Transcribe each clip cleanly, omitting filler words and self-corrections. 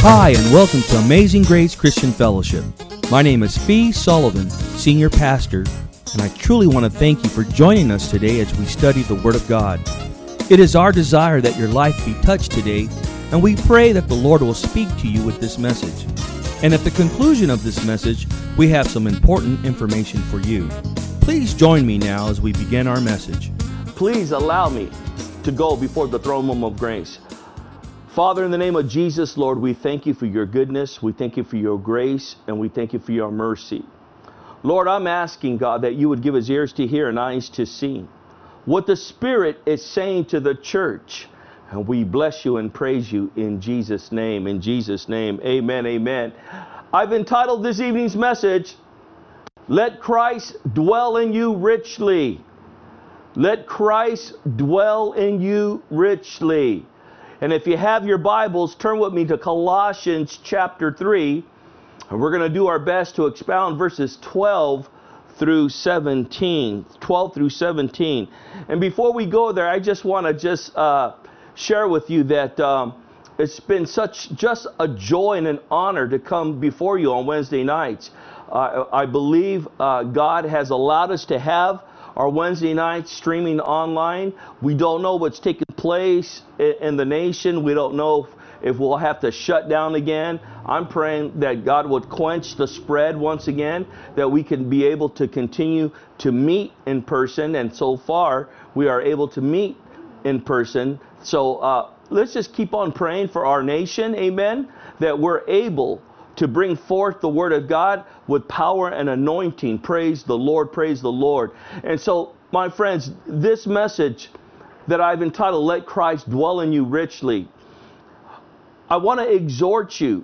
Hi, and welcome to Amazing Grace Christian Fellowship. My name is Fee Sullivan, Senior Pastor, and I truly want to thank you for joining us today as we study the Word of God. It is our desire that your life be touched today, and we pray that the Lord will speak to you with this message. And at the conclusion of this message, we have some important information for you. Please join me now as we begin our message. Please allow me to go before the throne room of grace. Father, in the name of Jesus, Lord, we thank you for your goodness, we thank you for your grace, and we thank you for your mercy. Lord, I'm asking, God, that you would give us ears to hear and eyes to see what the Spirit is saying to the church. And we bless you and praise you in Jesus' name. In Jesus' name, amen, amen. I've entitled this evening's message, Let Christ Dwell in You Richly. Let Christ dwell in you richly. And if you have your Bibles, turn with me to Colossians chapter 3. And we're going to do our best to expound verses 12 through 17. 12 through 17. And before we go there, I just want to share with you that it's been just a joy and an honor to come before you on Wednesday nights. I believe God has allowed us to have our Wednesday nights streaming online. We don't know what's taking place in the nation. We don't know if we'll have to shut down again. I'm praying that God would quench the spread once again, that we can be able to continue to meet in person. And so far, we are able to meet in person. So let's just keep on praying for our nation, amen, that we're able to bring forth the Word of God with power and anointing. Praise the Lord, praise the Lord. And so, my friends, this message that I've entitled, Let Christ Dwell in You Richly, I want to exhort you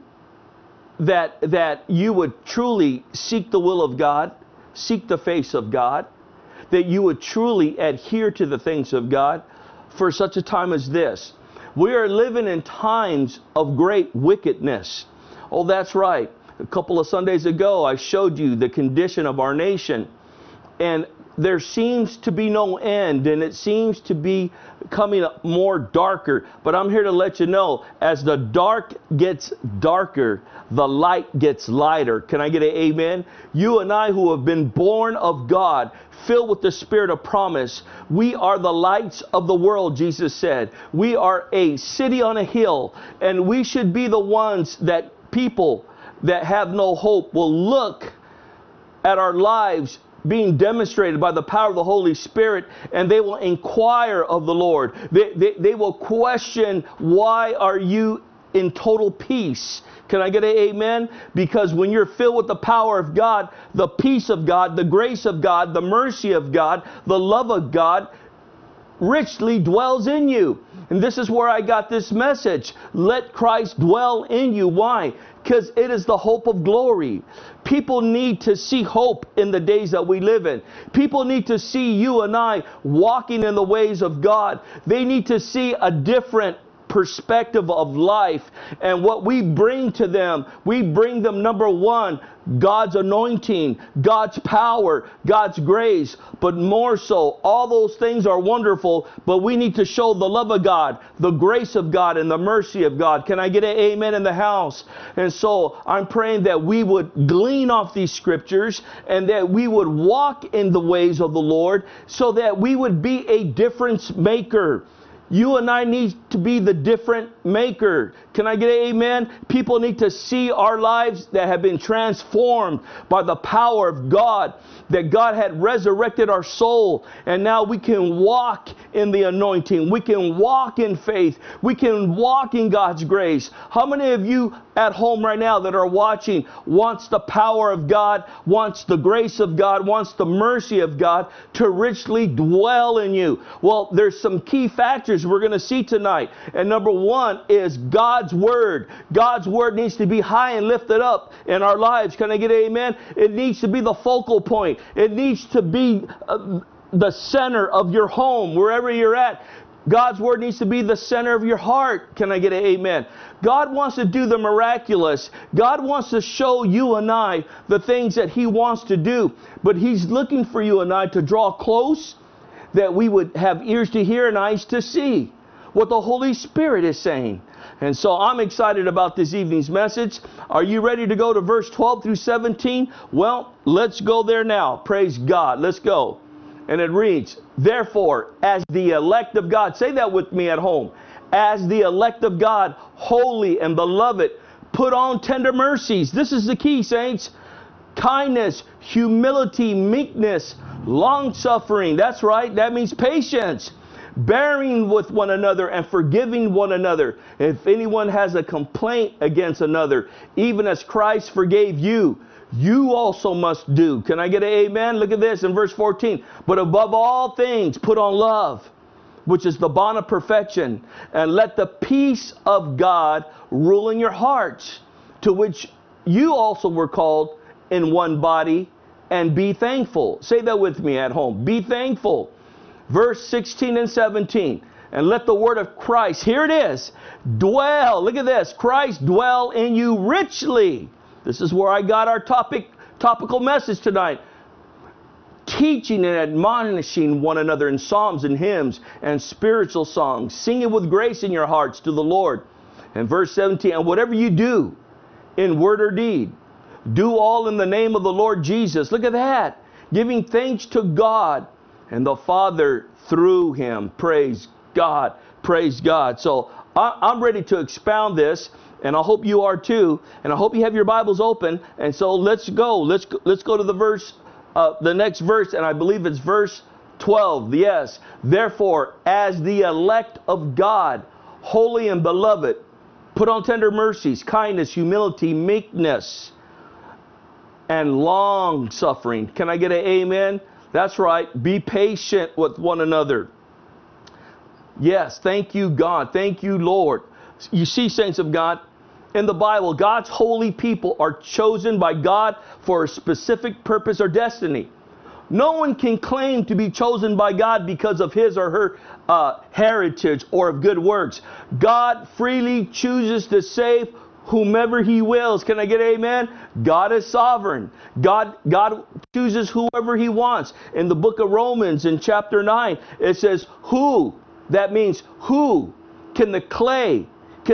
that you would truly seek the will of God, seek the face of God, that you would truly adhere to the things of God for such a time as this. We are living in times of great wickedness. Oh, that's right. A couple of Sundays ago, I showed you the condition of our nation. And there seems to be no end, and it seems to be coming up more darker. But I'm here to let you know, as the dark gets darker, the light gets lighter. Can I get an amen? You and I who have been born of God, filled with the Spirit of promise, we are the lights of the world, Jesus said. We are a city on a hill, and we should be the ones that people that have no hope will look at our lives being demonstrated by the power of the Holy Spirit, and they will inquire of the Lord. They will question, why are you in total peace? Can I get an amen? Because when you're filled with the power of God, the peace of God, the grace of God, the mercy of God, the love of God richly dwells in you. And this is where I got this message. Let Christ dwell in you. Why? Because it is the hope of glory. People need to see hope in the days that we live in. People need to see you and I walking in the ways of God. They need to see a different perspective of life. And what we bring to them, we bring them, number one, God's anointing, God's power, God's grace. But more so, all those things are wonderful, but we need to show the love of God, the grace of God, and the mercy of God. Can I get an amen in the house? And so I'm praying that we would glean off these scriptures and that we would walk in the ways of the Lord so that we would be a difference maker. You and I need to be the different maker. Can I get an amen? People need to see our lives that have been transformed by the power of God, that God had resurrected our soul, and now we can walk in the anointing. We can walk in faith. We can walk in God's grace. How many of you at home right now that are watching wants the power of God, wants the grace of God, wants the mercy of God to richly dwell in you? Well, there's some key factors we're going to see tonight. And number one is God's Word. God's Word needs to be high and lifted up in our lives. Can I get an amen? It needs to be the focal point. It needs to be the center of your home, wherever you're at. God's Word needs to be the center of your heart. Can I get an amen? God wants to do the miraculous. God wants to show you and I the things that He wants to do. But He's looking for you and I to draw close, that we would have ears to hear and eyes to see what the Holy Spirit is saying. And so I'm excited about this evening's message. Are you ready to go to verse 12 through 17? Well, let's go there now. Praise God. Let's go. And it reads, therefore, as the elect of God, say that with me at home, as the elect of God, holy and beloved, put on tender mercies. This is the key, saints. Kindness, humility, meekness, long-suffering. That's right. That means patience. Bearing with one another and forgiving one another. If anyone has a complaint against another, even as Christ forgave you, you also must do. Can I get an amen? Look at this in verse 14. But above all things, put on love, which is the bond of perfection, and let the peace of God rule in your hearts, to which you also were called in one body, and be thankful. Say that with me at home. Be thankful. Verse 16 and 17. And let the word of Christ, here it is, dwell. Look at this. Christ dwell in you richly. This is where I got our topical message tonight. Teaching and admonishing one another in psalms and hymns and spiritual songs, singing with grace in your hearts to the Lord. And verse 17, and whatever you do in word or deed, do all in the name of the Lord Jesus. Look at that. Giving thanks to God and the Father through him. Praise God. Praise God. So I'm ready to expound this, and I hope you are too. And I hope you have your Bibles open. And so let's go. Let's go to the verse, the next verse, and I believe it's verse 12. Yes. Therefore, as the elect of God, holy and beloved, put on tender mercies, kindness, humility, meekness, and long suffering. Can I get an amen? That's right. Be patient with one another. Yes. Thank you, God. Thank you, Lord. You see, saints of God, in the Bible, God's holy people are chosen by God for a specific purpose or destiny. No one can claim to be chosen by God because of his or her heritage or of good works. God freely chooses to save whomever he wills. Can I get amen? God is sovereign. God chooses whoever he wants. In the book of Romans in chapter 9, it says, who? That means who? Can the clay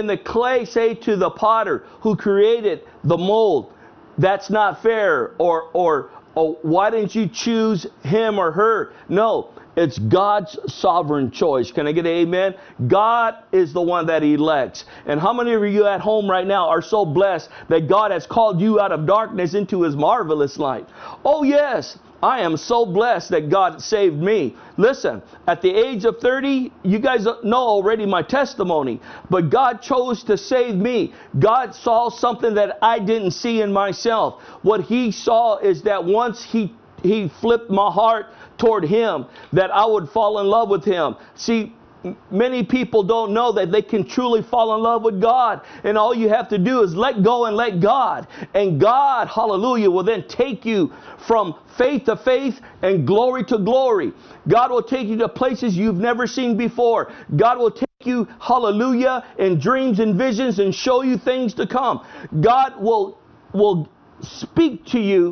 say to the potter who created the mold, that's not fair, or why didn't you choose him or her? No, it's God's sovereign choice. Can I get an amen? God is the one that elects. And how many of you at home right now are so blessed that God has called you out of darkness into his marvelous light? Oh yes, I am so blessed that God saved me. Listen, at the age of 30, you guys know already my testimony, but God chose to save me. God saw something that I didn't see in myself. What he saw is that once he flipped my heart toward him, that I would fall in love with him. See, many people don't know that they can truly fall in love with God. And all you have to do is let go and let God. And God, hallelujah, will then take you from faith to faith and glory to glory. God will take you to places you've never seen before. God will take you, hallelujah, in dreams and visions and show you things to come. God will speak to you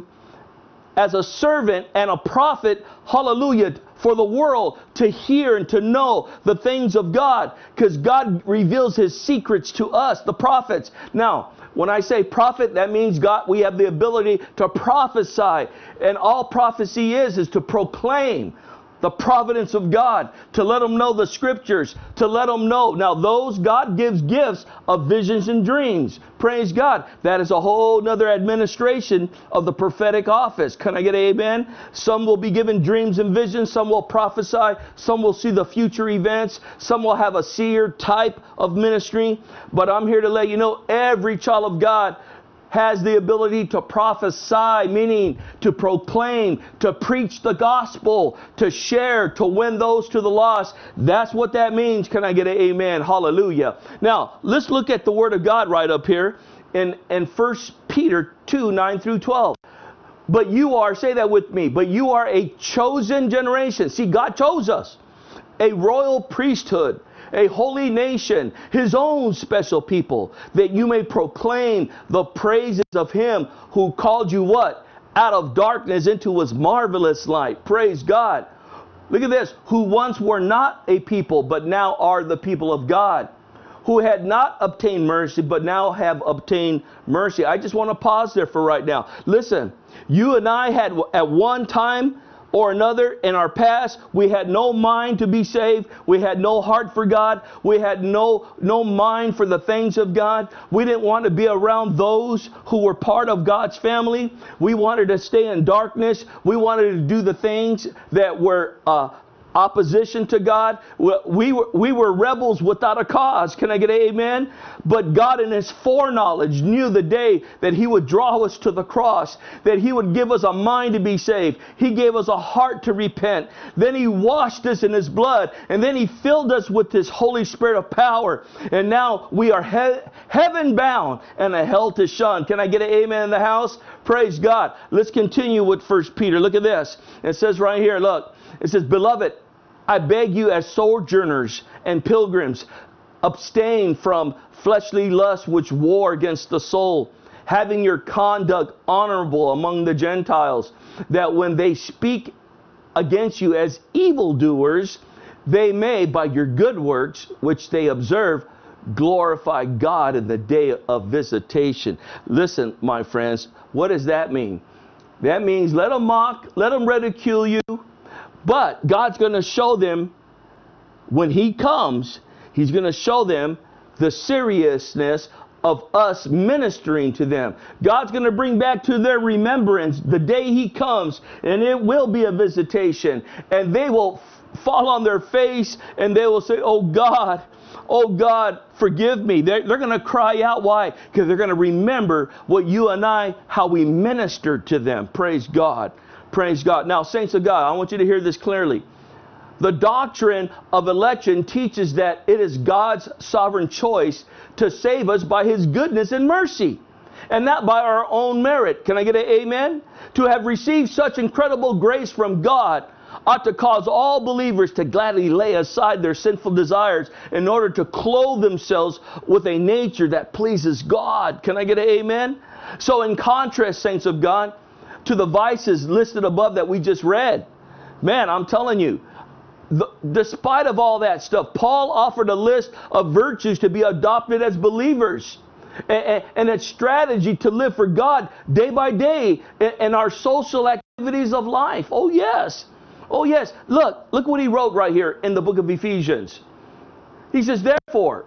as a servant and a prophet, hallelujah, for the world to hear and to know the things of God, because God reveals his secrets to us, the prophets. Now, when I say prophet, that means we have the ability to prophesy. And all prophecy is to proclaim the providence of God, to let them know the scriptures, to let them know. Now, those God gives gifts of visions and dreams. Praise God. That is a whole nother administration of the prophetic office. Can I get an amen? Some will be given dreams and visions. Some will prophesy. Some will see the future events. Some will have a seer type of ministry. But I'm here to let you know, every child of God has the ability to prophesy, meaning to proclaim, to preach the gospel, to share, to win those to the lost. That's what that means. Can I get an amen? Hallelujah. Now, let's look at the word of God right up here in 1 Peter 2, 9 through 12. But you are, say that with me, but you are a chosen generation. See, God chose us. A royal priesthood, a holy nation, his own special people, that you may proclaim the praises of him who called you what? Out of darkness into his marvelous light. Praise God. Look at this. Who once were not a people, but now are the people of God. who had not obtained mercy, but now have obtained mercy. I just want to pause there for right now. Listen, you and I had at one time or another in our past, we had no mind to be saved. We had no heart for God. We had no mind for the things of God. We didn't want to be around those who were part of God's family. We wanted to stay in darkness. We wanted to do the things that were opposition to God. We were rebels without a cause. Can I get an amen? But God in His foreknowledge knew the day that He would draw us to the cross, that He would give us a mind to be saved. He gave us a heart to repent. Then He washed us in His blood, and then He filled us with His Holy Spirit of power. And now we are heaven bound and a hell to shun. Can I get an amen in the house? Praise God. Let's continue with 1 Peter. Look at this. It says right here, look. It says, Beloved, I beg you as sojourners and pilgrims, abstain from fleshly lusts which war against the soul, having your conduct honorable among the Gentiles, that when they speak against you as evildoers, they may, by your good works, which they observe, glorify God in the day of visitation. Listen, my friends, what does that mean? That means let them mock, let them ridicule you. But God's going to show them when He comes, He's going to show them the seriousness of us ministering to them. God's going to bring back to their remembrance the day He comes, and it will be a visitation. And they will fall on their face and they will say, oh God, forgive me. They're going to cry out. Why? Because they're going to remember what you and I, how we ministered to them. Praise God. Praise God. Now, saints of God, I want you to hear this clearly. The doctrine of election teaches that it is God's sovereign choice to save us by His goodness and mercy, and not by our own merit. Can I get an amen? To have received such incredible grace from God ought to cause all believers to gladly lay aside their sinful desires in order to clothe themselves with a nature that pleases God. Can I get an amen? So in contrast, saints of God, to the vices listed above that we just read, man, I'm telling you, despite of all that stuff, Paul offered a list of virtues to be adopted as believers, and a strategy to live for God day by day in our social activities of life. Oh yes. Oh yes. Look what he wrote right here in the book of Ephesians. He says, therefore,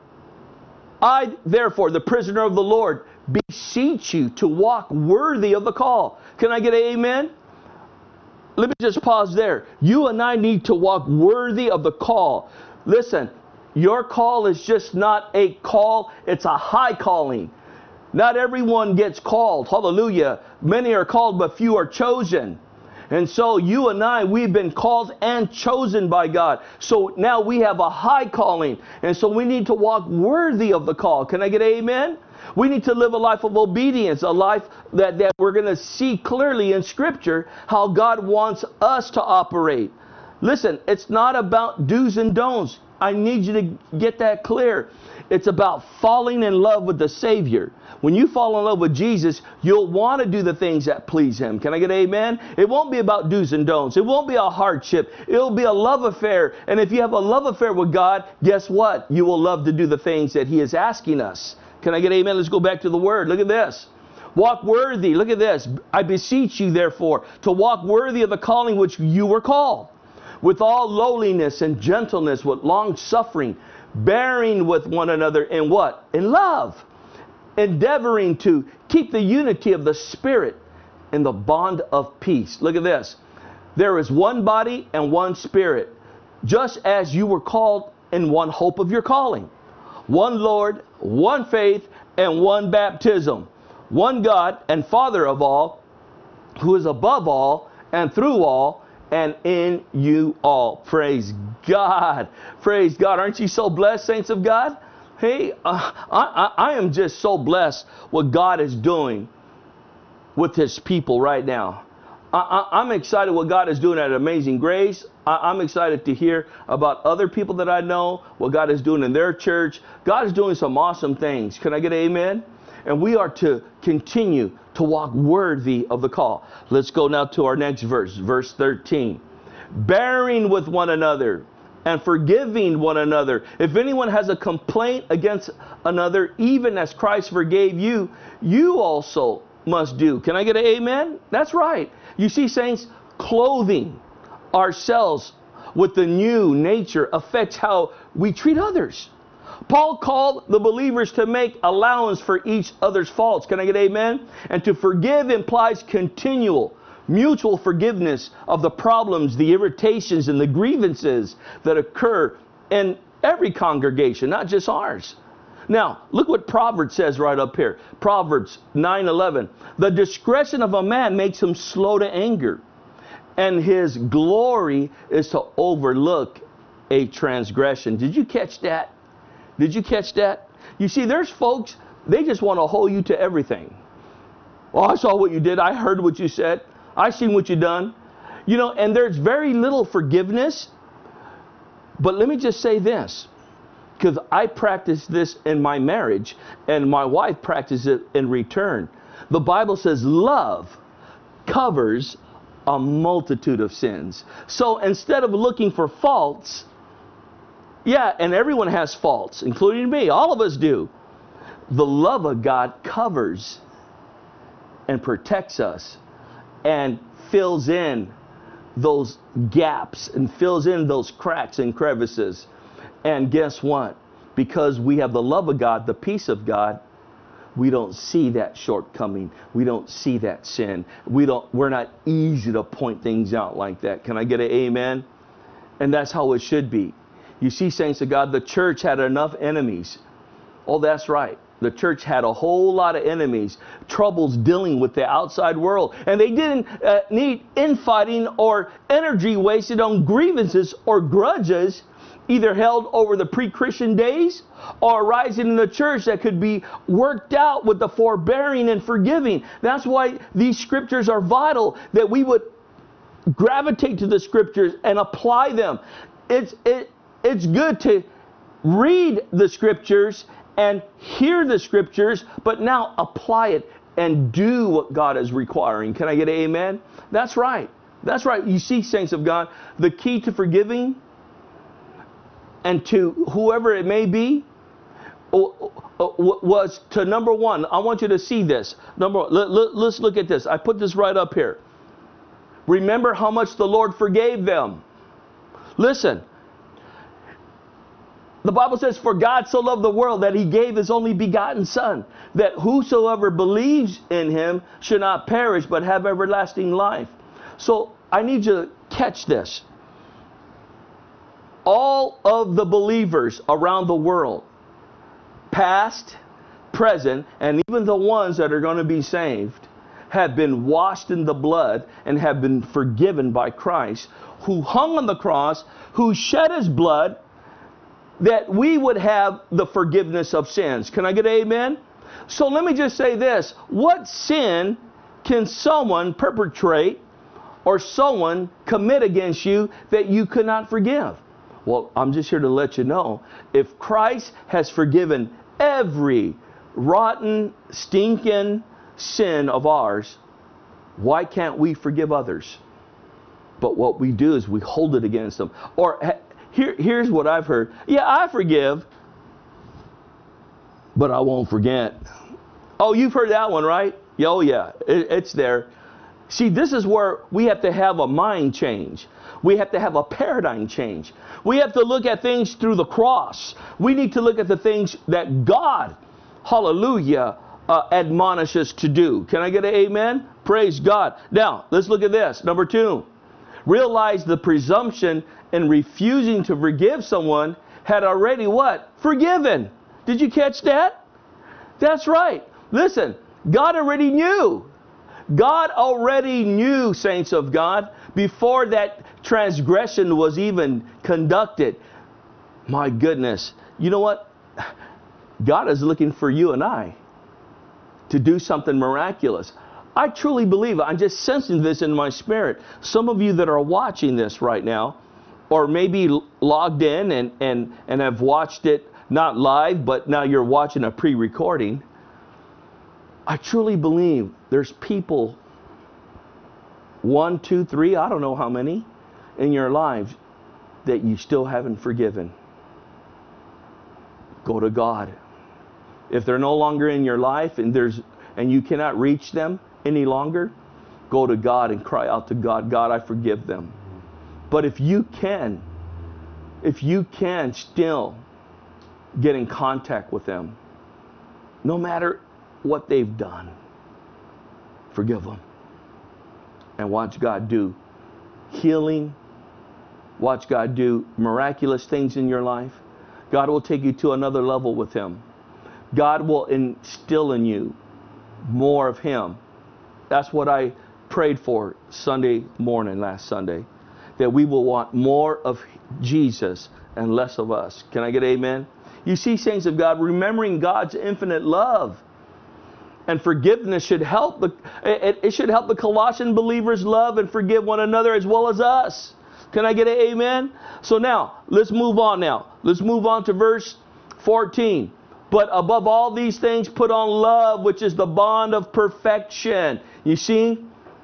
I, the prisoner of the Lord, beseech you to walk worthy of the call. Can I get an amen? Let me just pause there. You and I need to walk worthy of the call. Listen, your call is just not a call, it's a high calling. Not everyone gets called. Hallelujah. Many are called, but few are chosen. And so you and I, we've been called and chosen by God. So now we have a high calling. And so we need to walk worthy of the call. Can I get amen? We need to live a life of obedience, a life that we're going to see clearly in Scripture how God wants us to operate. Listen, it's not about do's and don'ts. I need you to get that clear. It's about falling in love with the Savior. When you fall in love with Jesus, you'll want to do the things that please Him. Can I get amen? It won't be about do's and don'ts. It won't be a hardship. It'll be a love affair. And if you have a love affair with God, guess what? You will love to do the things that He is asking us. Can I get amen? Let's go back to the Word. Look at this. Walk worthy. Look at this. I beseech you, therefore, to walk worthy of the calling which you were called, with all lowliness and gentleness, with long suffering, bearing with one another in what? In love. Endeavoring to keep the unity of the Spirit in the bond of peace. Look at this. There is one body and one Spirit, just as you were called in one hope of your calling. One Lord, one faith, and one baptism. One God and Father of all, who is above all and through all and in you all. Praise God. Praise God. Aren't you so blessed, saints of God? Hey, I am just so blessed what God is doing with His people right now. I'm excited what God is doing at Amazing Grace. I'm excited to hear about other people that I know, what God is doing in their church. God is doing some awesome things. Can I get an amen? And we are to continue to walk worthy of the call. Let's go now to our next verse, verse 13. Bearing with one another and forgiving one another. If anyone has a complaint against another, even as Christ forgave you, you also must do. Can I get an amen? That's right. You see, saints, clothing ourselves with the new nature affects how we treat others. Paul called the believers to make allowance for each other's faults. Can I get amen? And to forgive implies continual, mutual forgiveness of the problems, the irritations, and the grievances that occur in every congregation, not just ours. Now, look what Proverbs says right up here. Proverbs 9:11. The discretion of a man makes him slow to anger, and his glory is to overlook a transgression. Did you catch that? Did you catch that? You see, there's folks, they just want to hold you to everything. Oh, I saw what you did. I heard what you said. I seen what you done. You know, and there's very little forgiveness. But let me just say this, because I practice this in my marriage, and my wife practices it in return. The Bible says love covers a multitude of sins. So instead of looking for faults, yeah, and everyone has faults, including me. All of us do. The love of God covers and protects us and fills in those gaps and fills in those cracks and crevices. And guess what? Because we have the love of God, the peace of God, we don't see that shortcoming. We don't see that sin. We're not easy to point things out like that. Can I get an amen? And that's how it should be. You see, saints of God, the church had enough enemies. Oh, that's right. The church had a whole lot of enemies, troubles dealing with the outside world. And they didn't need infighting or energy wasted on grievances or grudges, either held over the pre-Christian days or arising in the church that could be worked out with the forbearing and forgiving. That's why these scriptures are vital, that we would gravitate to the scriptures and apply them. It's good to read the scriptures and hear the scriptures, but now apply it and do what God is requiring. Can I get an amen? That's right. That's right. You see, saints of God, the key to forgiving and to whoever it may be was to, number one, I want you to see this. Let's look at this. I put this right up here. Remember how much the Lord forgave them. Listen. The Bible says, for God so loved the world that he gave his only begotten Son, that whosoever believes in him should not perish but have everlasting life. So I need you to catch this. All of the believers around the world, past, present, and even the ones that are going to be saved, have been washed in the blood and have been forgiven by Christ, who hung on the cross, who shed his blood, that we would have the forgiveness of sins. Can I get an amen? So let me just say this. What sin can someone perpetrate or someone commit against you that you could not forgive? Well, I'm just here to let you know, if Christ has forgiven every rotten, stinking sin of ours, why can't we forgive others? But what we do is we hold it against them. Or here's what I've heard. Yeah, I forgive, but I won't forget. Oh, you've heard that one, right? Oh, yeah, it's there. See, this is where we have to have a mind change. We have to have a paradigm change. We have to look at things through the cross. We need to look at the things that God, hallelujah, admonishes to do. Can I get an amen? Praise God. Now, let's look at this. Number 2, realize the presumption in refusing to forgive someone had already what? Forgiven. Did you catch that? That's right. Listen, God already knew. God already knew, saints of God, before that transgression was even conducted. My goodness. You know what? God is looking for you and I to do something miraculous. I truly believe, I'm just sensing this in my spirit. Some of you that are watching this right now, or maybe logged in and have watched it, not live, but now you're watching a pre-recording. I truly believe there's people, 1, 2, 3, I don't know how many, in your lives that you still haven't forgiven, go to God. If they're no longer in your life and you cannot reach them any longer, go to God and cry out to God, God, I forgive them. But if you can still get in contact with them, no matter what they've done, forgive them. And watch God do healing. Watch God do miraculous things in your life. God will take you to another level with Him. God will instill in you more of Him. That's what I prayed for Sunday morning, last Sunday. That we will want more of Jesus and less of us. Can I get amen? You see, saints of God, remembering God's infinite love and forgiveness should help it should help the Colossian believers love and forgive one another as well as us. Can I get an amen? So now, let's move on now. Let's move on to verse 14. But above all these things, put on love, which is the bond of perfection. You see,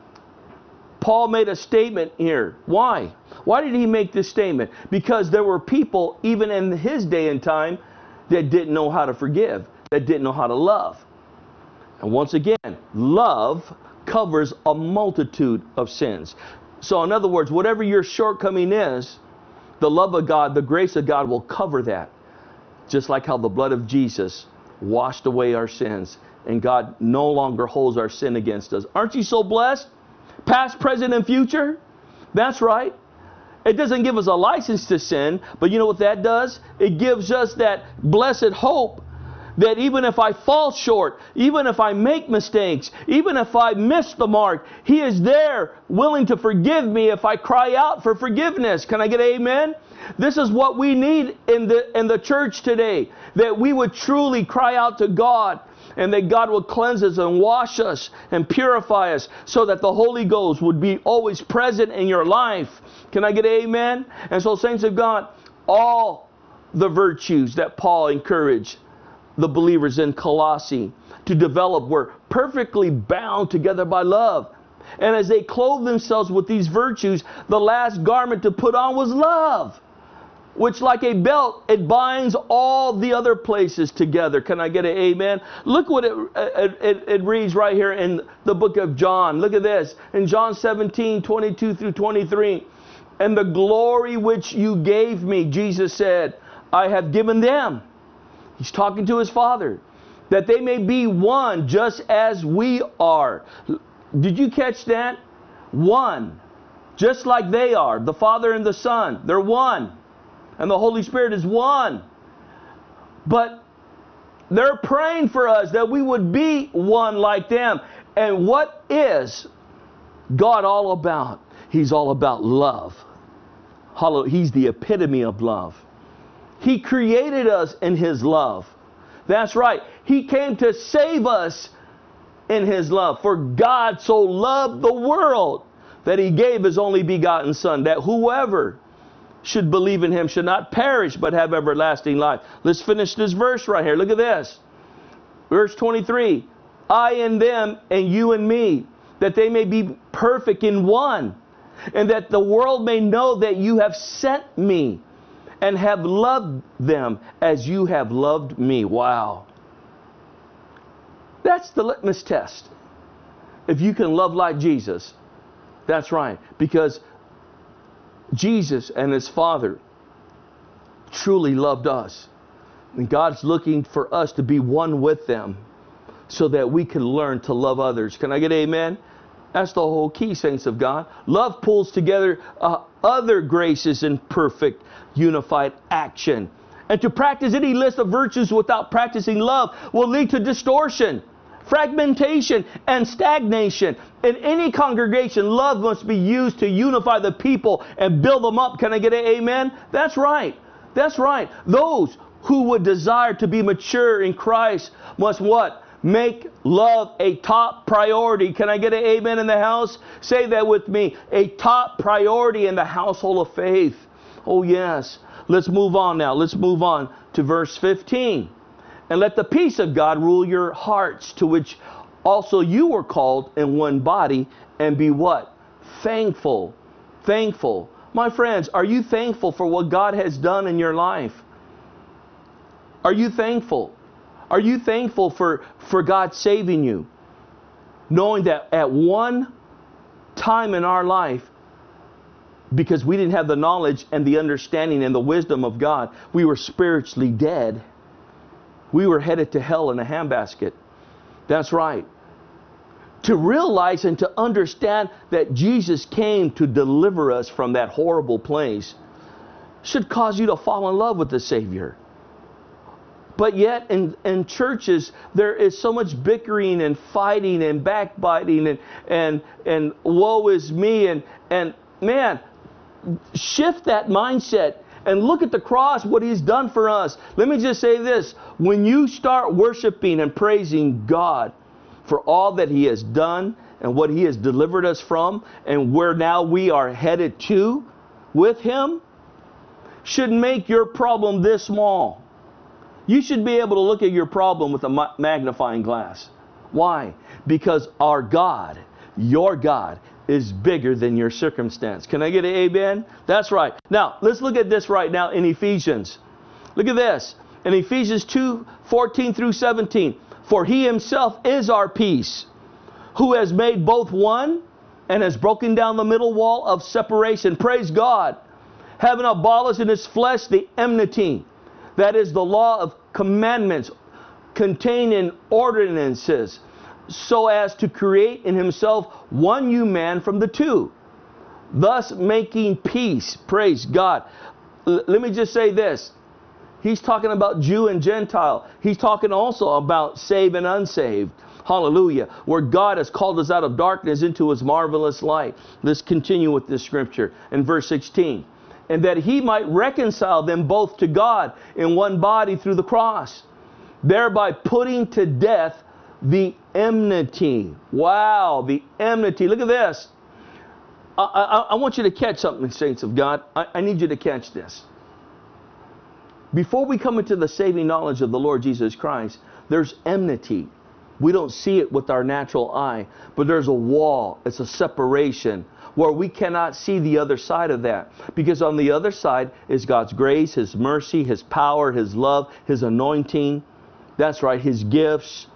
Paul made a statement here. Why? Why did he make this statement? Because there were people, even in his day and time, that didn't know how to forgive, that didn't know how to love. And once again, love covers a multitude of sins. So in other words, whatever your shortcoming is, the love of God, the grace of God will cover that. Just like how the blood of Jesus washed away our sins, and God no longer holds our sin against us. Aren't you so blessed? Past, present, and future? That's right. It doesn't give us a license to sin, but you know what that does? It gives us that blessed hope that even if I fall short, even if I make mistakes, even if I miss the mark, He is there willing to forgive me if I cry out for forgiveness. Can I get an amen? This is what we need in the church today, that we would truly cry out to God, and that God would cleanse us and wash us and purify us so that the Holy Ghost would be always present in your life. Can I get an amen? And so, saints of God, all the virtues that Paul encouraged the believers in Colossae to develop were perfectly bound together by love. And as they clothed themselves with these virtues, the last garment to put on was love, which like a belt, it binds all the other places together. Can I get an amen? Look what it reads right here in the book of John. Look at this. In John 17, 22 through 23. And the glory which you gave me, Jesus said, I have given them. He's talking to His Father. That they may be one just as we are. Did you catch that? One. Just like they are. The Father and the Son. They're one. And the Holy Spirit is one. But they're praying for us that we would be one like them. And what is God all about? He's all about love. He's the epitome of love. He created us in His love. That's right. He came to save us in His love. For God so loved the world that He gave His only begotten Son, that whoever should believe in Him should not perish but have everlasting life. Let's finish this verse right here. Look at this. Verse 23. I in them and you in me, that they may be perfect in one, and that the world may know that you have sent me and have loved them as you have loved me. Wow. That's the litmus test. If you can love like Jesus. That's right. Because Jesus and His Father truly loved us. And God's looking for us to be one with them so that we can learn to love others. Can I get amen? That's the whole key, saints of God. Love pulls together other graces in perfect, unified action. And to practice any list of virtues without practicing love will lead to distortion, fragmentation, and stagnation. In any congregation, love must be used to unify the people and build them up. Can I get an amen? That's right. That's right. Those who would desire to be mature in Christ must what? Make love a top priority. Can I get an amen in the house? Say that with me. A top priority in the household of faith. Oh yes. Let's move on now. Let's move on to verse 15. And let the peace of God rule your hearts, to which also you were called in one body, and be what? Thankful. Thankful. My friends, are you thankful for what God has done in your life? Are you thankful? Are you thankful for God saving you? Knowing that at one time in our life, because we didn't have the knowledge and the understanding and the wisdom of God, we were spiritually dead. We were headed to hell in a handbasket. That's right. To realize and to understand that Jesus came to deliver us from that horrible place should cause you to fall in love with the Savior. But yet in churches, there is so much bickering and fighting and backbiting and woe is me. And man, shift that mindset and look at the cross, what He's done for us. Let me just say this. When you start worshiping and praising God for all that He has done and what He has delivered us from and where now we are headed to with Him, should make your problem this small. You should be able to look at your problem with a magnifying glass. Why? Because our God, your God, is bigger than your circumstance. Can I get an amen? That's right. Now, let's look at this right now in Ephesians. Look at this. In Ephesians 2:14 through 17. For He Himself is our peace, who has made both one and has broken down the middle wall of separation. Praise God. Having abolished in His flesh the enmity, that is the law of commandments contained in ordinances, so as to create in Himself one new man from the two, thus making peace. Praise God. Let me just say this. He's talking about Jew and Gentile. He's talking also about saved and unsaved. Hallelujah. Where God has called us out of darkness into His marvelous light. Let's continue with this scripture in verse 16. And that He might reconcile them both to God in one body through the cross, thereby putting to death the enmity. Wow, the enmity. Look at this. I want you to catch something, saints of God. I need you to catch this. Before we come into the saving knowledge of the Lord Jesus Christ, there's enmity. We don't see it with our natural eye, but there's a wall. It's a separation where we cannot see the other side of that. Because on the other side is God's grace, His mercy, His power, His love, His anointing. That's right, His gifts,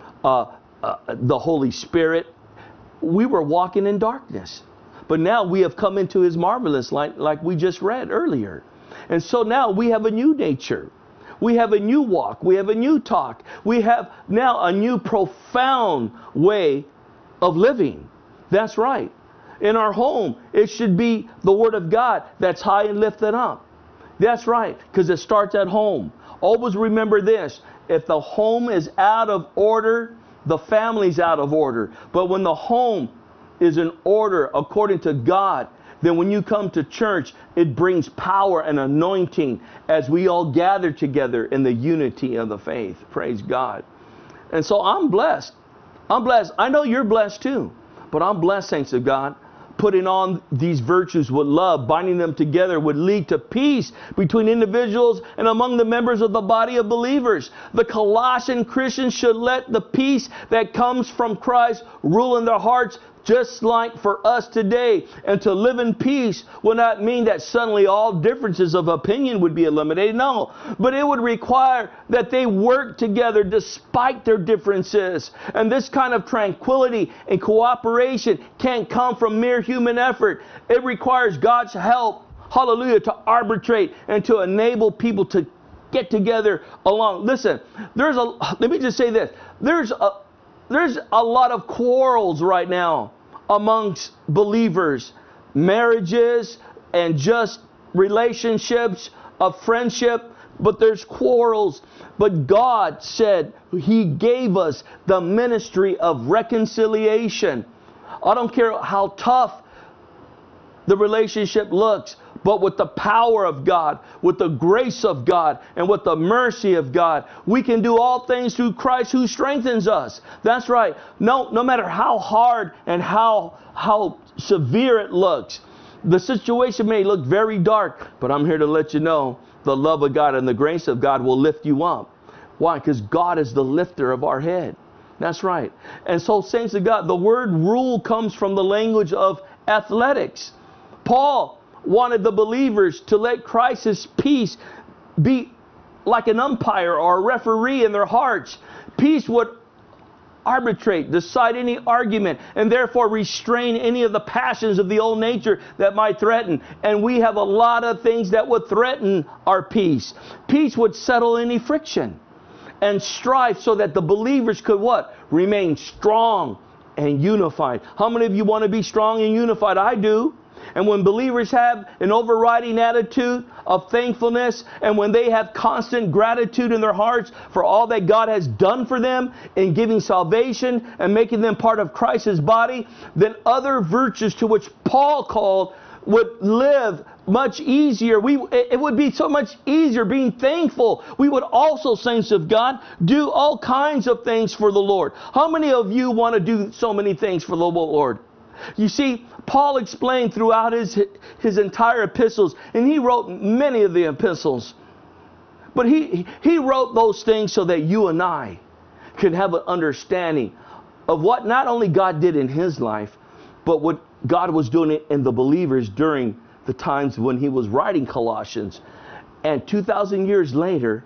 the Holy Spirit. We were walking in darkness. But now we have come into His marvelous light like we just read earlier. And so now we have a new nature. We have a new walk. We have a new talk. We have now a new profound way of living. That's right. In our home, it should be the Word of God that's high and lifted up. That's right, because it starts at home. Always remember this. If the home is out of order, the family's out of order. But when the home is in order according to God, then when you come to church, it brings power and anointing as we all gather together in the unity of the faith. Praise God. And so I'm blessed. I'm blessed. I know you're blessed too. But I'm blessed, saints of God. Putting on these virtues with love, binding them together, would lead to peace between individuals and among the members of the body of believers. The Colossian Christians should let the peace that comes from Christ rule in their hearts, just like for us today. And to live in peace will not mean that suddenly all differences of opinion would be eliminated. No, but it would require that they work together despite their differences. And this kind of tranquility and cooperation can't come from mere human effort. It requires God's help, hallelujah, to arbitrate and to enable people to get together along. Listen, let me just say this. There's a lot of quarrels right now amongst believers, marriages and just relationships of friendship, but there's quarrels. But God said He gave us the ministry of reconciliation. I don't care how tough the relationship looks, but with the power of God, with the grace of God, and with the mercy of God, we can do all things through Christ who strengthens us. That's right. No matter how hard and how severe it looks, the situation may look very dark, but I'm here to let you know the love of God and the grace of God will lift you up. Why? Because God is the lifter of our head. That's right. And so, saints of God, the word rule comes from the language of athletics. Paul wanted the believers to let Christ's peace be like an umpire or a referee in their hearts. Peace would arbitrate, decide any argument, and therefore restrain any of the passions of the old nature that might threaten. And we have a lot of things that would threaten our peace. Peace would settle any friction and strife so that the believers could what? Remain strong and unified. How many of you want to be strong and unified? I do. And when believers have an overriding attitude of thankfulness, and when they have constant gratitude in their hearts for all that God has done for them in giving salvation and making them part of Christ's body, then other virtues to which Paul called would live much easier. It would be so much easier being thankful. We would also, saints of God, do all kinds of things for the Lord. How many of you want to do so many things for the Lord? You see, Paul explained throughout his entire epistles, and he wrote many of the epistles. But he wrote those things so that you and I could have an understanding of what not only God did in his life, but what God was doing in the believers during the times when he was writing Colossians. And 2,000 years later,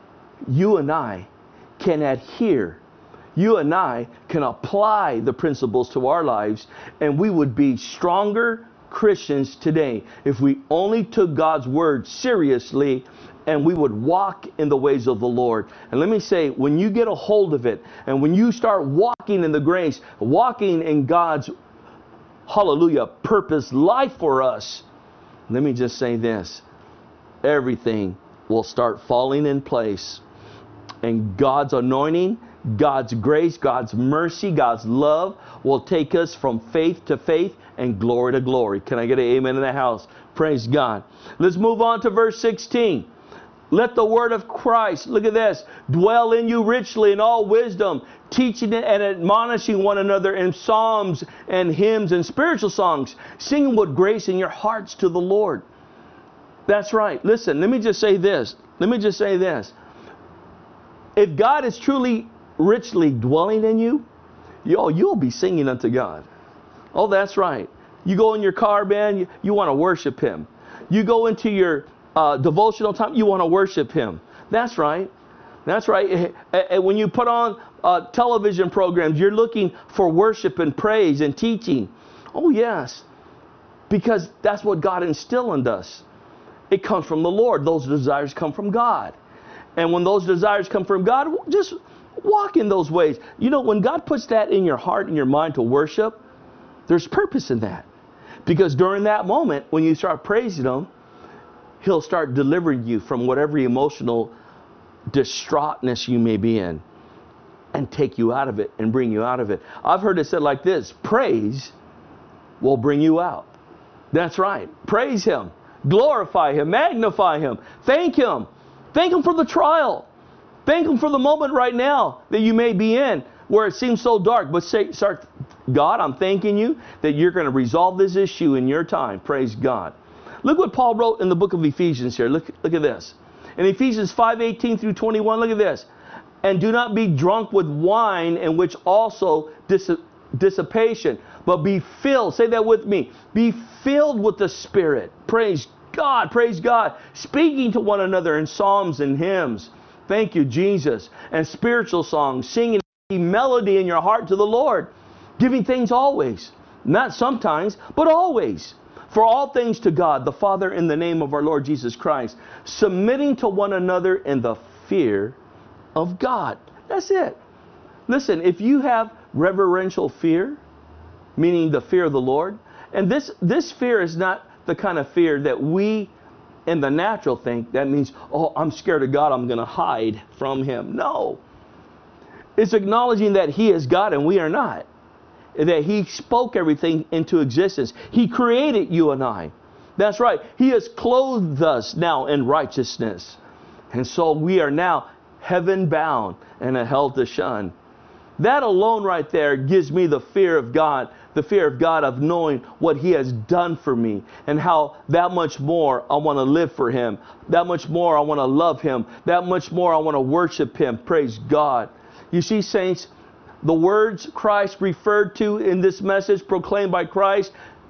you and I can adhere. You and I can apply the principles to our lives, and we would be stronger Christians today if we only took God's word seriously and we would walk in the ways of the Lord. And let me say, when you get a hold of it, and when you start walking in the grace, walking in God's, hallelujah, purpose life for us, let me just say this, everything will start falling in place. And God's anointing, God's grace, God's mercy, God's love will take us from faith to faith and glory to glory. Can I get an amen in the house? Praise God. Let's move on to verse 16. Let the word of Christ, look at this, dwell in you richly in all wisdom, teaching and admonishing one another in psalms and hymns and spiritual songs, singing with grace in your hearts to the Lord. That's right. Listen, let me just say this. If God is truly richly dwelling in you, you'll be singing unto God. Oh, that's right. You go in your car, man, you want to worship him. You go into your devotional time, you want to worship him. That's right. That's right. And when you put on television programs, you're looking for worship and praise and teaching. Oh, yes. Because that's what God instilled in us. It comes from the Lord. Those desires come from God. And when those desires come from God, just walk in those ways. You know, when God puts that in your heart and your mind to worship, there's purpose in that. Because during that moment, when you start praising him, he'll start delivering you from whatever emotional distraughtness you may be in and take you out of it and bring you out of it. I've heard it said like this, praise will bring you out. That's right. Praise him. Glorify him. Magnify him. Thank him. Thank him for the trial. Thank him for the moment right now that you may be in where it seems so dark. But start, God, I'm thanking you that you're going to resolve this issue in your time. Praise God. Look what Paul wrote in the book of Ephesians here. Look at this. In Ephesians 5:18 through 21, look at this. And do not be drunk with wine, in which also dissipation, but be filled. Say that with me. Be filled with the Spirit. Praise God. Praise God. Speaking to one another in psalms and hymns. Thank you, Jesus. And spiritual songs. Singing melody in your heart to the Lord. Giving things always. Not sometimes, but always. For all things to God, the Father, in the name of our Lord Jesus Christ. Submitting to one another in the fear of God. That's it. Listen, if you have reverential fear, meaning the fear of the Lord, and this fear is not the kind of fear that we in the natural think, that means, oh, I'm scared of God, I'm going to hide from him. No. It's acknowledging that he is God and we are not. That he spoke everything into existence. He created you and I. That's right. He has clothed us now in righteousness. And so we are now heaven bound and a hell to shun. That alone right there gives me the fear of God. The fear of God of knowing what he has done for me. And how that much more I want to live for him. That much more I want to love him. That much more I want to worship him. Praise God. You see, saints, the words Christ referred to in this message proclaimed by Christ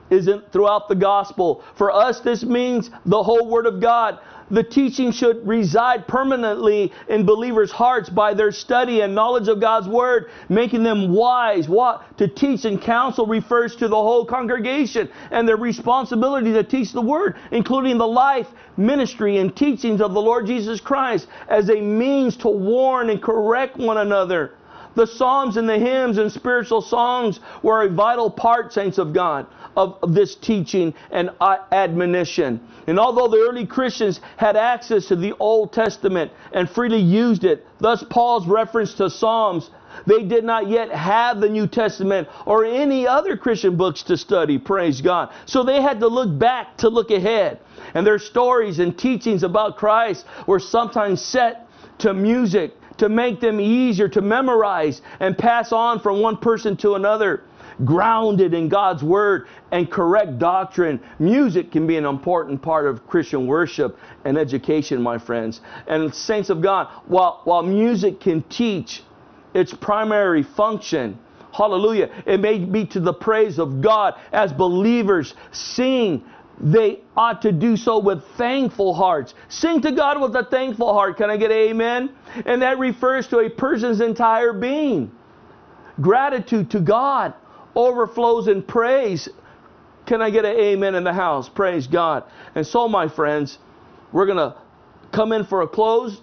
isn't throughout the gospel. For us, this means the whole Word of God. The teaching should reside permanently in believers' hearts by their study and knowledge of God's Word, making them wise. What? To teach and counsel refers to the whole congregation and their responsibility to teach the Word, including the life, ministry, and teachings of the Lord Jesus Christ as a means to warn and correct one another. The Psalms and the hymns and spiritual songs were a vital part, saints of God, of this teaching and admonition. And although the early Christians had access to the Old Testament and freely used it, thus Paul's reference to Psalms, they did not yet have the New Testament or any other Christian books to study, praise God. So they had to look back to look ahead. And their stories and teachings about Christ were sometimes set to music to make them easier to memorize and pass on from one person to another. Grounded in God's Word and correct doctrine, music can be an important part of Christian worship and education, my friends. And saints of God, while music can teach, its primary function, hallelujah, it may be to the praise of God. As believers sing, they ought to do so with thankful hearts. Sing to God with a thankful heart. Can I get an amen? And that refers to a person's entire being. Gratitude to God overflows in praise. Can I get an amen in the house? Praise God. And so, my friends, we're going to come in for a close,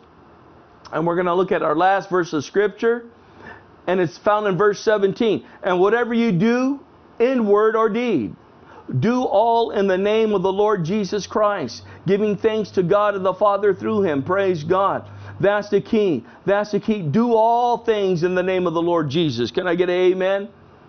and we're going to look at our last verse of Scripture, and it's found in verse 17. And whatever you do, in word or deed, do all in the name of the Lord Jesus Christ, giving thanks to God and the Father through Him. Praise God. That's the key. That's the key. Do all things in the name of the Lord Jesus. Can I get an amen?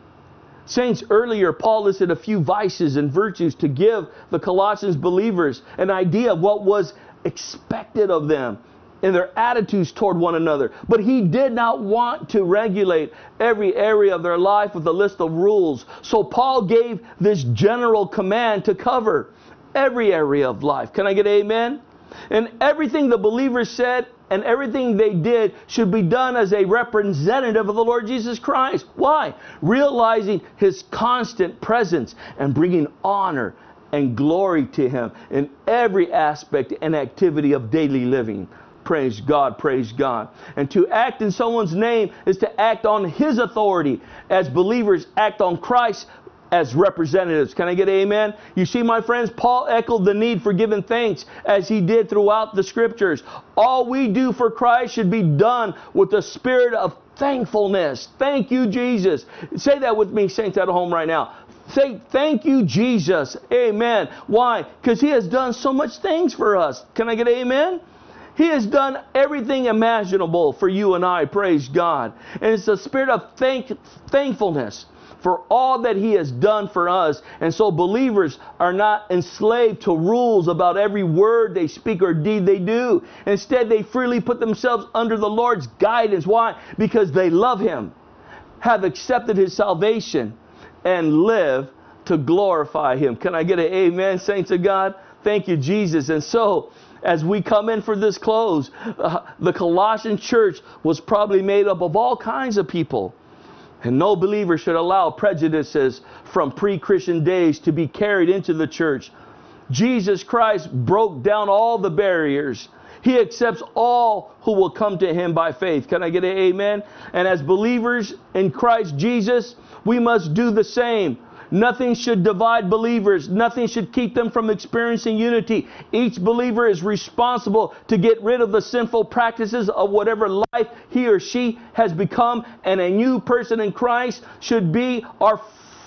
Saints, earlier Paul listed a few vices and virtues to give the Colossians believers an idea of what was expected of them in their attitudes toward one another. But he did not want to regulate every area of their life with a list of rules. So Paul gave this general command to cover every area of life. Can I get an amen? And everything the believers said and everything they did should be done as a representative of the Lord Jesus Christ. Why? Realizing His constant presence and bringing honor and glory to Him in every aspect and activity of daily living. Praise God, praise God. And to act in someone's name is to act on His authority as believers act on Christ as representatives. Can I get an amen? You see, my friends, Paul echoed the need for giving thanks as he did throughout the Scriptures. All we do for Christ should be done with the spirit of thankfulness. Thank you, Jesus. Say that with me, saints at home right now. Say, thank you, Jesus. Amen. Why? Because He has done so much things for us. Can I get an amen? He has done everything imaginable for you and I, praise God. And it's a spirit of thankfulness for all that He has done for us. And so believers are not enslaved to rules about every word they speak or deed they do. Instead, they freely put themselves under the Lord's guidance. Why? Because they love Him, have accepted His salvation, and live to glorify Him. Can I get an amen, saints of God? Thank you, Jesus. And so, as we come in for this close, the Colossian church was probably made up of all kinds of people. And no believer should allow prejudices from pre-Christian days to be carried into the church. Jesus Christ broke down all the barriers. He accepts all who will come to Him by faith. Can I get an amen? And as believers in Christ Jesus, we must do the same. Nothing should divide believers. Nothing should keep them from experiencing unity. Each believer is responsible to get rid of the sinful practices of whatever life he or she has become, and a new person in Christ should be our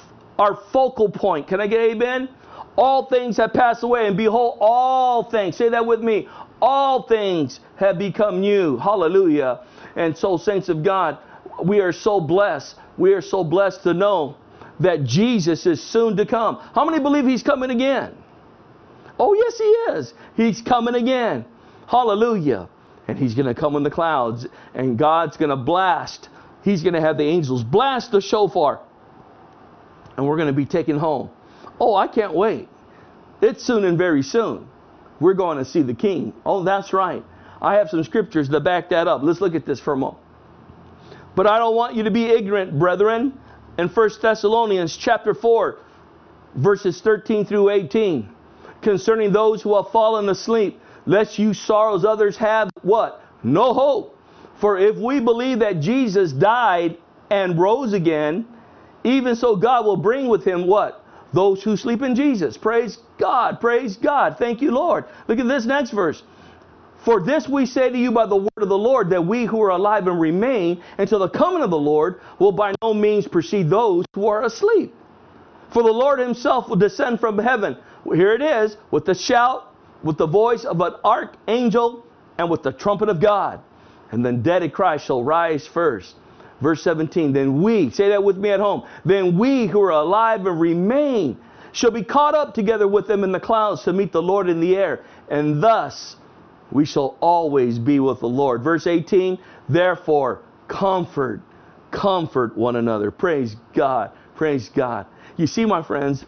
focal point. Can I get amen? All things have passed away, and behold, all things, say that with me, all things have become new. Hallelujah. And so, saints of God, we are so blessed. We are so blessed to know that Jesus is soon to come. How many believe He's coming again? Oh, yes, He is. He's coming again. Hallelujah. And He's going to come in the clouds, and God's going to blast. He's going to have the angels blast the shofar, and we're going to be taken home. Oh, I can't wait. It's soon and very soon. We're going to see the King. Oh, that's right. I have some scriptures to back that up. Let's look at this for a moment. But I don't want you to be ignorant, brethren. In 1 Thessalonians chapter 4, verses 13 through 18. Concerning those who have fallen asleep, lest you sorrows others have what? No hope. For if we believe that Jesus died and rose again, even so God will bring with him what? Those who sleep in Jesus. Praise God. Praise God. Thank you, Lord. Look at this next verse. For this we say to you by the word of the Lord, that we who are alive and remain until the coming of the Lord will by no means precede those who are asleep. For the Lord himself will descend from heaven. Here it is, with the shout, with the voice of an archangel, and with the trumpet of God. And then dead in Christ shall rise first. Verse 17, then we, say that with me at home, then we who are alive and remain shall be caught up together with them in the clouds to meet the Lord in the air. And thus we shall always be with the Lord. Verse 18, therefore comfort one another. Praise God. Praise God. You see, my friends,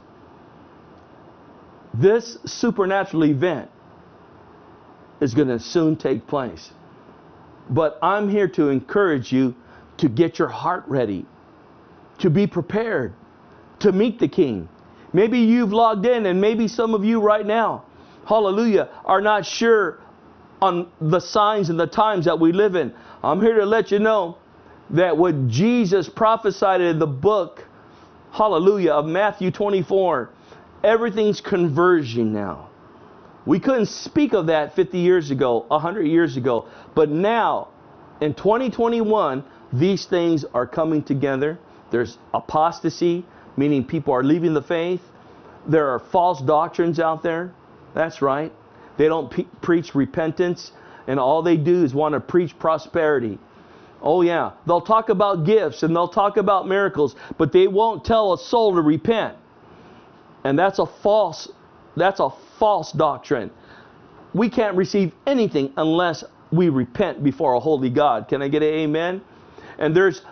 this supernatural event is going to soon take place. But I'm here to encourage you to get your heart ready, to be prepared, to meet the King. Maybe you've logged in, and maybe some of you right now, hallelujah, are not sure on the signs and the times that we live in. I'm here to let you know that what Jesus prophesied in the book, hallelujah, of Matthew 24, everything's converging now. We couldn't speak of that 50 years ago, 100 years ago. But now, in 2021, these things are coming together. There's apostasy, meaning people are leaving the faith. There are false doctrines out there. That's right. They don't preach repentance, and all they do is want to preach prosperity. Oh yeah, they'll talk about gifts and they'll talk about miracles, but they won't tell a soul to repent. And that's a false doctrine. We can't receive anything unless we repent before a holy God. Can I get an amen? And there's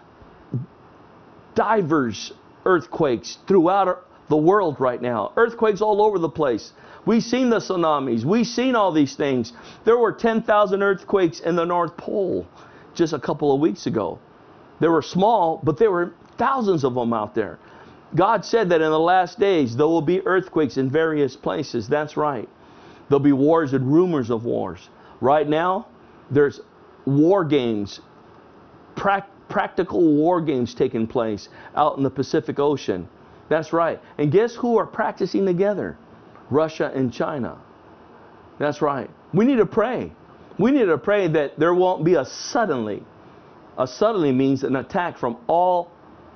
divers earthquakes throughout the world right now. Earthquakes all over the place. We've seen the tsunamis. We've seen all these things. There were 10,000 earthquakes in the North Pole just a couple of weeks ago. They were small, but there were thousands of them out there. God said that in the last days there will be earthquakes in various places. That's right. There'll be wars and rumors of wars. Right now, there's war games, practical war games taking place out in the Pacific Ocean. That's right. And guess who are practicing together? Russia and China. That's right. We need to pray. We need to pray that there won't be a suddenly. A suddenly means an attack from all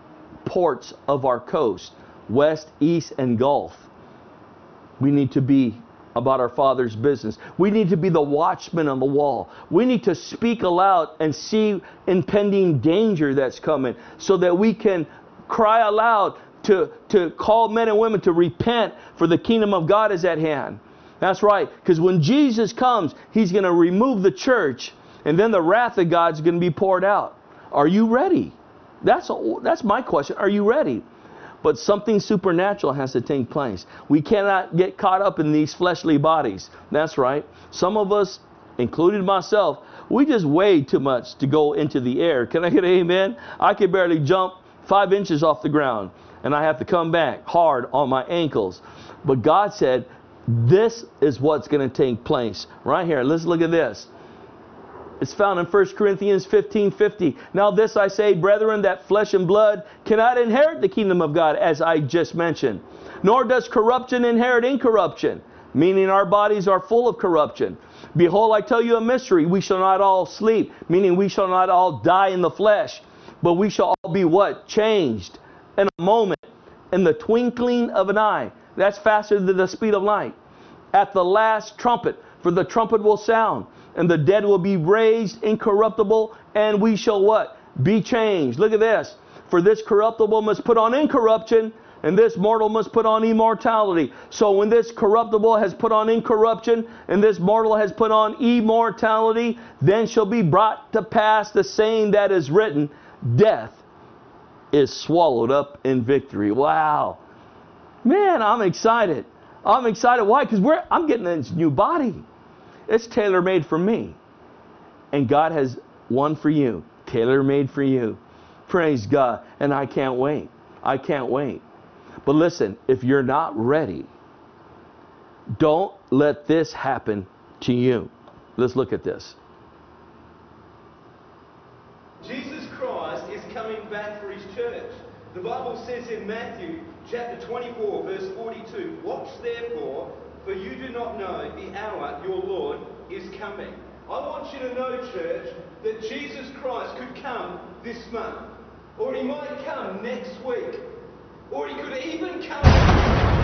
ports of our coast, west, east, and Gulf. We need to be about our Father's business. We need to be the watchman on the wall. We need to speak aloud and see impending danger that's coming so that we can cry aloud to call men and women to repent, for the kingdom of God is at hand. That's right. Because when Jesus comes, he's going to remove the church, and then the wrath of God's going to be poured out. Are you ready? That's my question. Are you ready? But something supernatural has to take place. We cannot get caught up in these fleshly bodies. That's right. Some of us, including myself, we just weigh too much to go into the air. Can I get an amen? I can barely jump 5 inches off the ground, and I have to come back hard on my ankles. But God said, this is what's going to take place. Right here, let's look at this. It's found in 1 Corinthians 15:50. Now this I say, brethren, that flesh and blood cannot inherit the kingdom of God, as I just mentioned. Nor does corruption inherit incorruption, meaning our bodies are full of corruption. Behold, I tell you a mystery. We shall not all sleep, meaning we shall not all die in the flesh, but we shall all be what? Changed in a moment, in the twinkling of an eye. That's faster than the speed of light. At the last trumpet, for the trumpet will sound, and the dead will be raised incorruptible, and we shall what? Be changed. Look at this. For this corruptible must put on incorruption, and this mortal must put on immortality. So when this corruptible has put on incorruption, and this mortal has put on immortality, then shall be brought to pass the saying that is written, death is swallowed up in victory. Wow. Man, I'm excited. I'm excited. Why? Because I'm getting this new body. It's tailor-made for me. And God has one for you. Tailor-made for you. Praise God. And I can't wait. I can't wait. But listen, if you're not ready, don't let this happen to you. Let's look at this. Jesus Christ is coming back for his church. The Bible says in Matthew chapter 24, verse 42, "Watch therefore, for you do not know the hour your Lord is coming." I want you to know, church, that Jesus Christ could come this month, or he might come next week, or he could even come...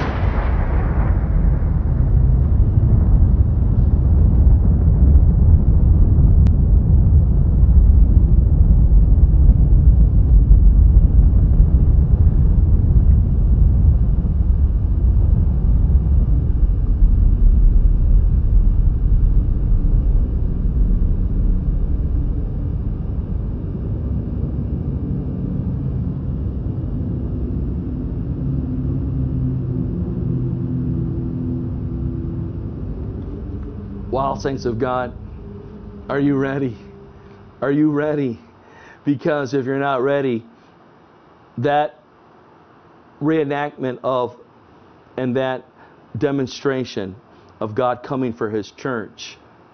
Wow, saints of God, are you ready? Are you ready? Because if you're not ready, that reenactment of and that demonstration of God coming for his church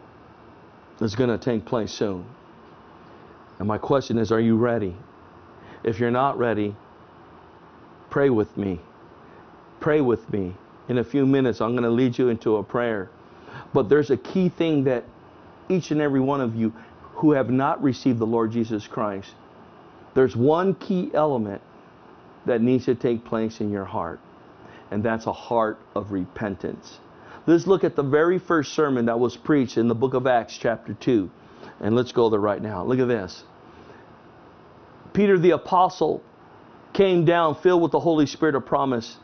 is going to take place soon. And my question is, are you ready? If you're not ready, pray with me. Pray with me. In a few minutes, I'm going to lead you into a prayer. But there's a key thing that each and every one of you who have not received the Lord Jesus Christ, there's one key element that needs to take place in your heart, and that's a heart of repentance. Let's look at the very first sermon that was preached in the book of Acts chapter 2, and let's go there right now. Look at this. Peter the apostle came down filled with the Holy Spirit of promise.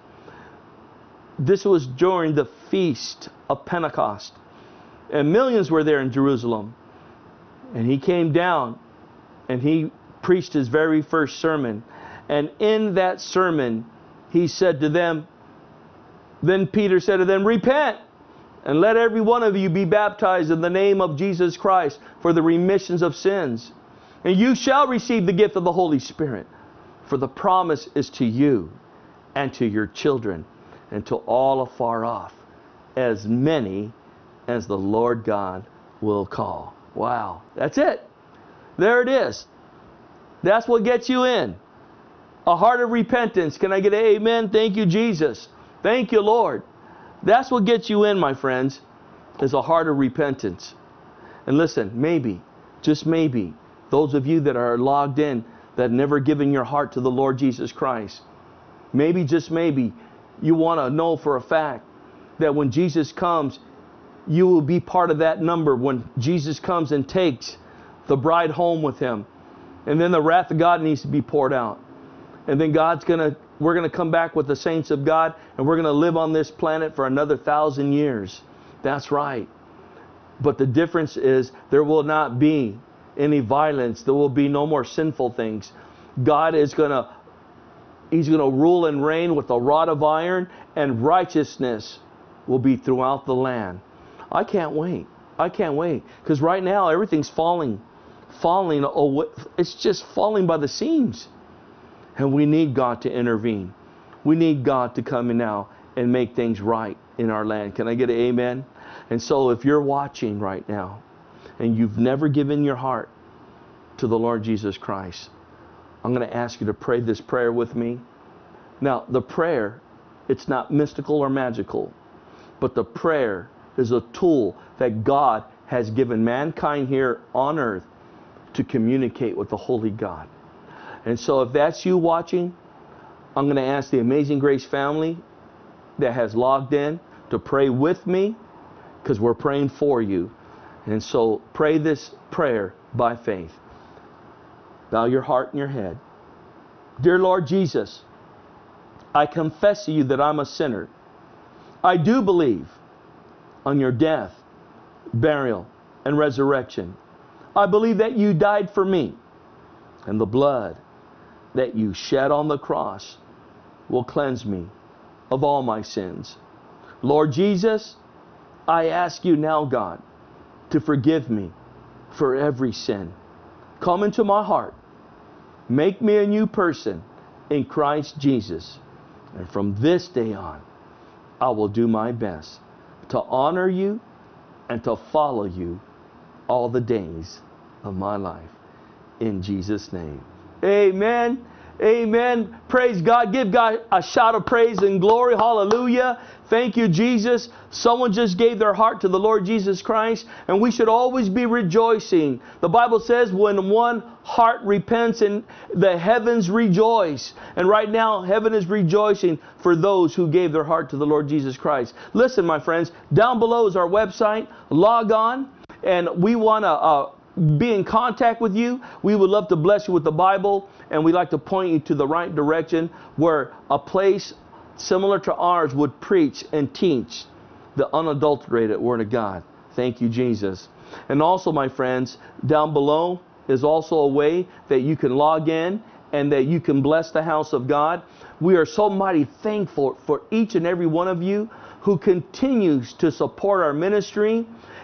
This was during the feast of Pentecost, and millions were there in Jerusalem. And he came down and he preached his very first sermon. And in that sermon, he said to them, then Peter said to them, "Repent, and let every one of you be baptized in the name of Jesus Christ for the remissions of sins. And you shall receive the gift of the Holy Spirit. For the promise is to you and to your children and to all afar off, as many as the Lord God will call." Wow, that's it. There it is. That's what gets you in. A heart of repentance. Can I get an amen? Thank you, Jesus. Thank you, Lord. That's what gets you in, my friends, is a heart of repentance. And listen, maybe, just maybe, those of you that are logged in that never given your heart to the Lord Jesus Christ, maybe, just maybe, you want to know for a fact that when Jesus comes, you will be part of that number when Jesus comes and takes the bride home with him. And then the wrath of God needs to be poured out. And then we're going to come back with the saints of God, and we're going to live on this planet for another 1,000 years. That's right. But the difference is there will not be any violence. There will be no more sinful things. God is He's going to rule and reign with a rod of iron, and righteousness will be throughout the land. I can't wait. I can't wait. Because right now, everything's falling away. It's just falling by the seams. And we need God to intervene. We need God to come in now and make things right in our land. Can I get an amen? And so if you're watching right now, and you've never given your heart to the Lord Jesus Christ, I'm going to ask you to pray this prayer with me. Now, the prayer, it's not mystical or magical, but the prayer is a tool that God has given mankind here on earth to communicate with the Holy God. And so if that's you watching, I'm going to ask the Amazing Grace family that has logged in to pray with me, because we're praying for you. And so pray this prayer by faith. Bow your heart and your head. Dear Lord Jesus, I confess to you that I'm a sinner. I do believe on your death, burial, and resurrection. I believe that you died for me, and the blood that you shed on the cross will cleanse me of all my sins. Lord Jesus, I ask you now, God, to forgive me for every sin. Come into my heart. Make me a new person in Christ Jesus. And from this day on, I will do my best to honor you and to follow you all the days of my life. In Jesus' name. Amen. Amen. Praise God. Give God a shout of praise and glory. Hallelujah. Thank you, Jesus. Someone just gave their heart to the Lord Jesus Christ, and we should always be rejoicing. The Bible says when one heart repents, and the heavens rejoice. And right now, heaven is rejoicing for those who gave their heart to the Lord Jesus Christ. Listen, my friends, down below is our website. Log on, and we want to be in contact with you. We would love to bless you with the Bible, and we'd like to point you to the right direction where a place similar to ours would preach and teach the unadulterated Word of God. Thank you, Jesus. And also, my friends, down below is also a way that you can log in and that you can bless the house of God. We are so mighty thankful for each and every one of you who continues to support our ministry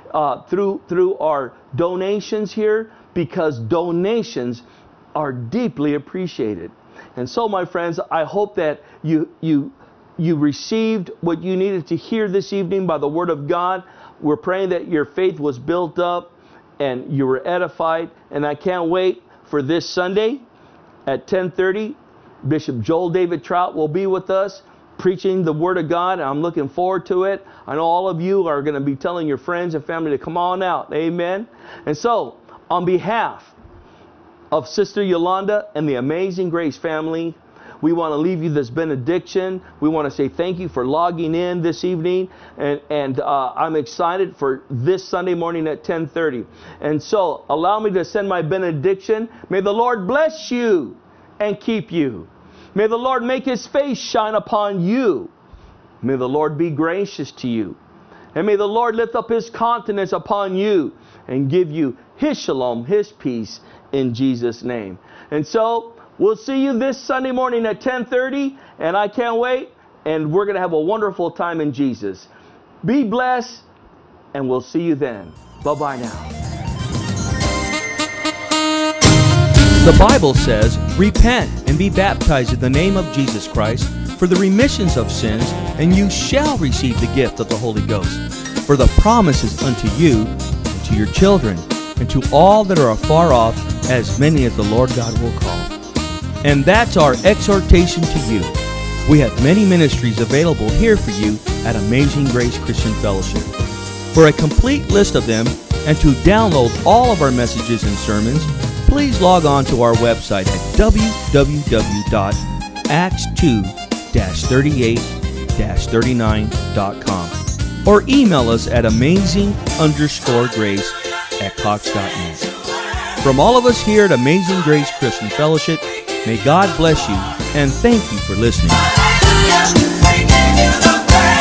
through our donations here, because donations are deeply appreciated. And so, my friends, I hope that you received what you needed to hear this evening by the Word of God. We're praying that your faith was built up and you were edified. And I can't wait for this Sunday at 10:30. Bishop Joel David Trout will be with us preaching the Word of God. I'm looking forward to it. I know all of you are going to be telling your friends and family to come on out. Amen. And so, on behalf of Sister Yolanda and the Amazing Grace family, we want to leave you this benediction. We want to say thank you for logging in this evening. And I'm excited for this Sunday morning at 10:30. And so, allow me to send my benediction. May the Lord bless you and keep you. May the Lord make His face shine upon you. May the Lord be gracious to you. And may the Lord lift up His countenance upon you and give you His shalom, His peace, in Jesus' name. And so, we'll see you this Sunday morning at 10:30, and I can't wait, and we're going to have a wonderful time in Jesus. Be blessed, and we'll see you then. Bye-bye now. The Bible says, repent and be baptized in the name of Jesus Christ for the remissions of sins, and you shall receive the gift of the Holy Ghost. For the promise is unto you, and to your children, and to all that are afar off, as many as the Lord God will call. And that's our exhortation to you. We have many ministries available here for you at Amazing Grace Christian Fellowship. For a complete list of them and to download all of our messages and sermons, please log on to our website at www.acts2-38-39.com or email us at amazing_grace@cox.net. From all of us here at Amazing Grace Christian Fellowship, may God bless you, and thank you for listening.